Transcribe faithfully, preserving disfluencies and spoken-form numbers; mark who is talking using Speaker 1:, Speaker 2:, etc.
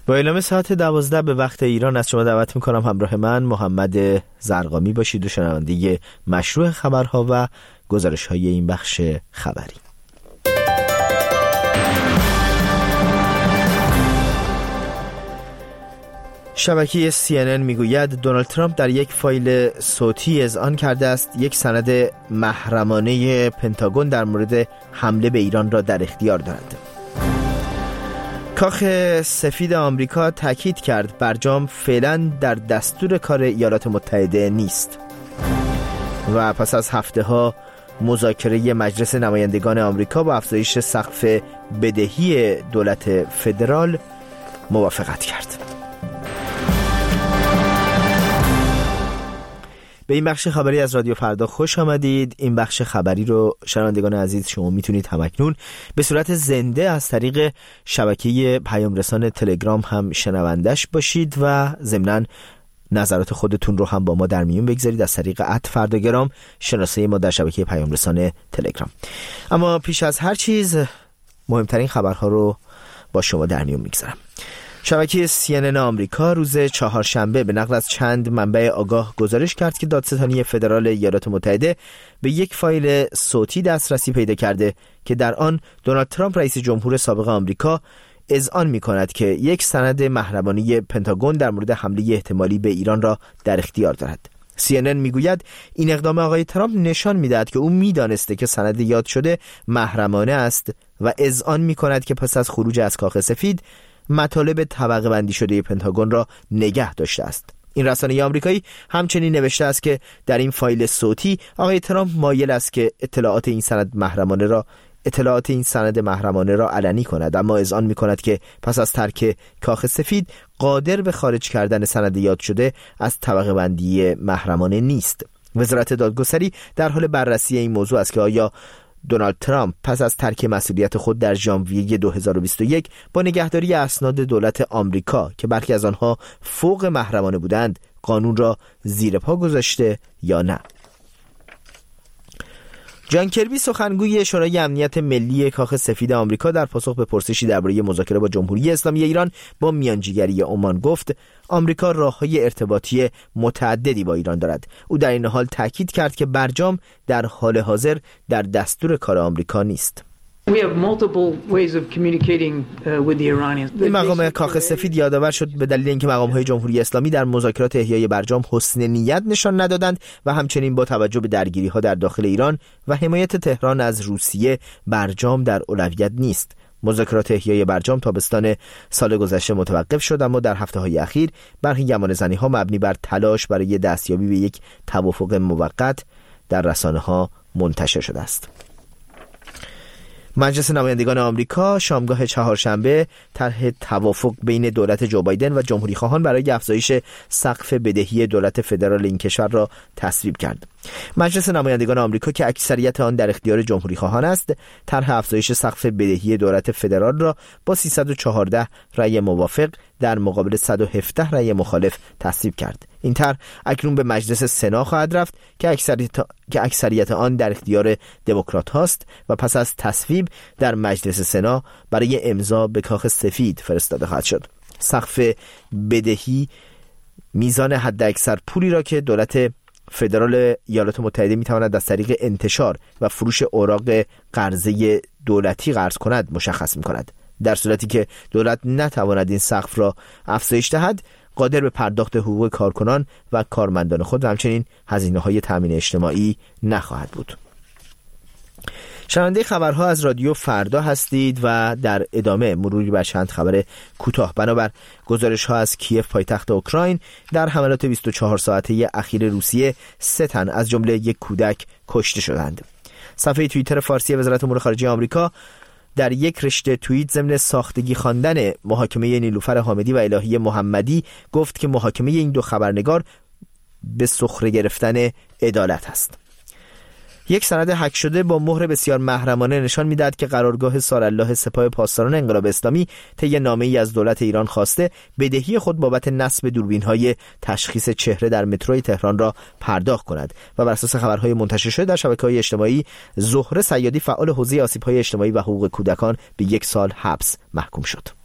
Speaker 1: با اعلام ساعت دوازده به وقت ایران از شما دعوت میکنم همراه من محمد زرقامی باشید و شنونده مشروع خبرها و گزارش های این بخش خبری. شبکه سی ان ان میگوید دونالد ترامپ در یک فایل صوتی اذعان کرده است یک سند محرمانه پنتاگون در مورد حمله به ایران را در اختیار دارد. کاخ سفید آمریکا تاکید کرد برجام فعلا در دستور کار ایالات متحده نیست. و پس از هفته ها مذاکره مجلس نمایندگان آمریکا با افزایش سقف بدهی دولت فدرال موافقت کرد. به این بخش خبری از رادیو فردا خوش آمدید. این بخش خبری رو شنوندگان عزیز شما میتونید همکنون به صورت زنده از طریق شبکه پیام رسان تلگرام هم شنوندش باشید و ضمناً نظرات خودتون رو هم با ما در میون بگذارید از طریق ات فرداگرام شناسه ما در شبکه پیام رسان تلگرام. اما پیش از هر چیز مهمترین خبرها رو با شما در میون میگذارم. شبکه سی ان ان آمریکا روز چهارشنبه به نقل از چند منبع آگاه گزارش کرد که دادستانی فدرال ایالات متحده به یک فایل صوتی دسترسی پیدا کرده که در آن دونالد ترامپ رئیس جمهور سابق آمریکا اذعان می‌کند که یک سند محرمانه پنتاگون در مورد حمله احتمالی به ایران را در اختیار دارد. سی ان ان میگوید این اقدام آقای ترامپ نشان می‌دهد که او می‌دانسته که سند یاد شده محرمانه است و اذعان می‌کند که پس از خروج از کاخ سفید مطالب طبقه بندی شده پنتاگون را نگه داشته است. این رسانه آمریکایی همچنین نوشته است که در این فایل صوتی آقای ترامپ مایل است که اطلاعات این سند محرمانه را اطلاعات این سند محرمانه را علنی کند، اما اذعان می‌کند که پس از ترک کاخ سفید قادر به خارج کردن سند یاد شده از طبقه بندی محرمانه نیست. وزارت دادگستری در حال بررسی این موضوع است که آیا دونالد ترامپ پس از ترک مسئولیت خود در ژانویه دو هزار و بیست و یک با نگهداری اسناد دولت آمریکا که برخی از آنها فوق محرمانه بودند قانون را زیر پا گذاشته یا نه. جان کربی سخنگوی شورای امنیت ملی کاخ سفید آمریکا در پاسخ به پرسشی درباره مذاکره با جمهوری اسلامی ایران با میانجیگری عمان گفت آمریکا راه‌های ارتباطی متعددی با ایران دارد. او در این حال تاکید کرد که برجام در حال حاضر در دستور کار آمریکا نیست. این مقام کاخ سفید یادآور شد به دلیل اینکه مقام‌های جمهوری اسلامی در مذاکرات احیای برجام حسن نیت نشان ندادند و همچنین با توجه به درگیری‌ها در داخل ایران و حمایت تهران از روسیه برجام در اولویت نیست. مذاکرات احیای برجام تابستان سال گذشته متوقف شد، اما در هفته‌های اخیر برخی گمانه‌زنی‌ها مبنی بر تلاش برای دستیابی به یک توافق موقت در رسانه‌ها منتشر شده است. مجلس نمایندگان آمریکا شامگاه چهارشنبه طرح توافق بین دولت جو بایدن و جمهوری خواهان برای افزایش سقف بدهی دولت فدرال این کشور را تصویب کرد. مجلس نمایندگان آمریکا که اکثریت آن در اختیار جمهوری خواهان است، طرح افزایش سقف بدهی دولت فدرال را با سیصد و چهارده رأی موافق در مقابل صد و هفده رأی مخالف تصویب کرد. این طرح اکنون به مجلس سنا خواهد رفت که اکثریت که اکثریت آن در اختیار دموکرات هاست و پس از تصویب در مجلس سنا برای امضا به کاخ سفید فرستاده خواهد شد. سقف بدهی میزان حداکثر پولی را که دولت فدرال ایالات متحده میتواند از طریق انتشار و فروش اوراق قرضه دولتی قرض کند مشخص میکند. در صورتی که دولت نتواند این سقف را افزایش دهد، قادر به پرداخت حقوق کارکنان و کارمندان خود و همچنین هزینه‌های تامین اجتماعی نخواهد بود. شنونده خبرها از رادیو فردا هستید و در ادامه مروری بر چند خبر کوتاه. بنابر گزارش‌ها از کیف پایتخت اوکراین، در حملات بیست و چهار ساعته اخیر روسیه سه تن از جمله یک کودک کشته شدند. صفحه توییتر فارسی وزارت امور خارجه آمریکا در یک رشته توییت ضمن ساختگی خواندن محاکمه نیلوفر حامدی و الهی محمدی گفت که محاکمه این دو خبرنگار به سخره گرفتن عدالت است. یک سند هک شده با مهر بسیار محرمانه نشان می‌دهد که قرارگاه سارالله سپاه پاسداران انقلاب اسلامی طی نامه‌ای از دولت ایران خواسته بدهی خود بابت نصب دوربین‌های تشخیص چهره در متروی تهران را پرداخت کند و بر اساس خبرهای منتشر شده در شبکه‌های اجتماعی، زهره صیادی فعال حوزه آسیب‌های اجتماعی و حقوق کودکان به یک سال حبس محکوم شد.